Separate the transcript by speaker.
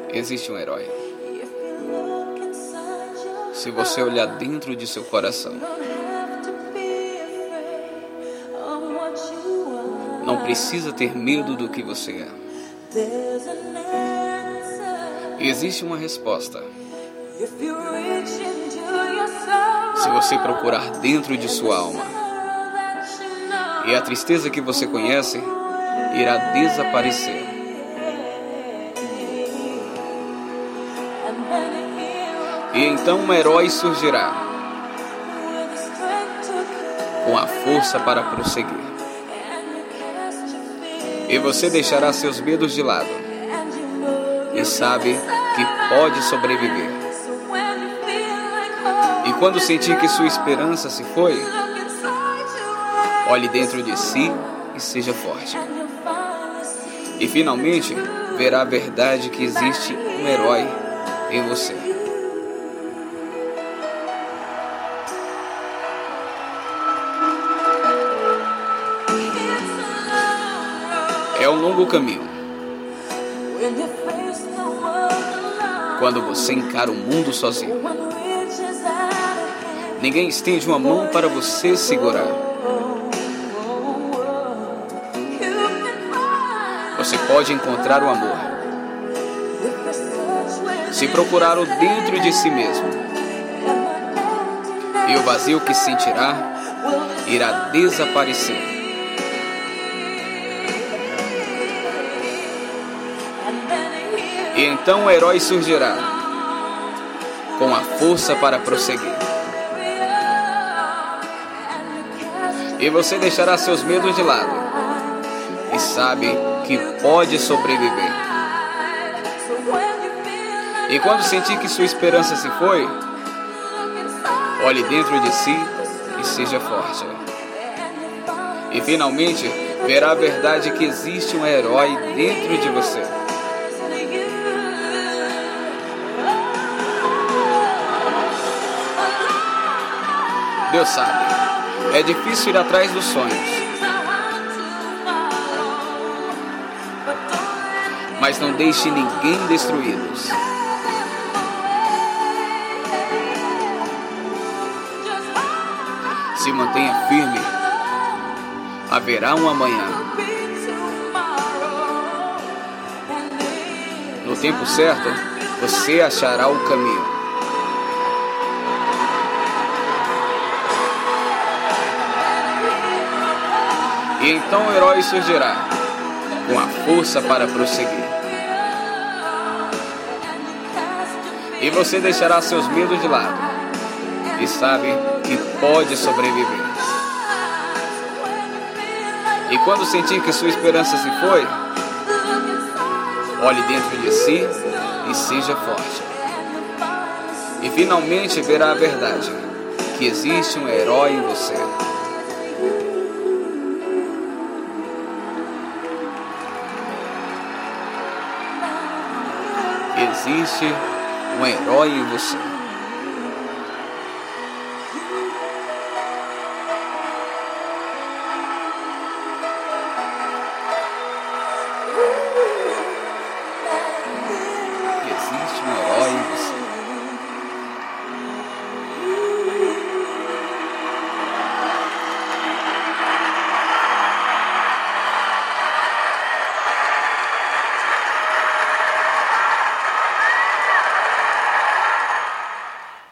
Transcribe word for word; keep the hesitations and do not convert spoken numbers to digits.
Speaker 1: Existe um herói. Se você olhar dentro de seu coração, não precisa ter medo do que você é. Existe uma resposta. Se você procurar dentro de sua alma, e a tristeza que você conhece irá desaparecer. E então um herói surgirá com a força para prosseguir. E você deixará seus medos de lado e sabe que pode sobreviver. E quando sentir que sua esperança se foi, olhe dentro de si e seja forte. E finalmente verá a verdade que existe um herói em você. É um longo caminho. Quando você encara o mundo sozinho, ninguém estende uma mão para você segurar. Você pode encontrar o amor se procurar o dentro de si mesmo. E o vazio que sentirá irá desaparecer. E então o herói surgirá com a força para prosseguir. E você deixará seus medos de lado e sabe que pode sobreviver. E quando sentir que sua esperança se foi, olhe dentro de si e seja forte. E finalmente verá a verdade que existe um herói dentro de você. Deus sabe, é difícil ir atrás dos sonhos, mas não deixe ninguém destruí-los. Se mantenha firme, haverá um amanhã. No tempo certo, você achará o caminho. E então o herói surgirá com a força para prosseguir. E você deixará seus medos de lado e sabe que pode sobreviver. E quando sentir que sua esperança se foi, olhe dentro de si e seja forte. E finalmente verá a verdade, que existe um herói em você. Existe um herói em você.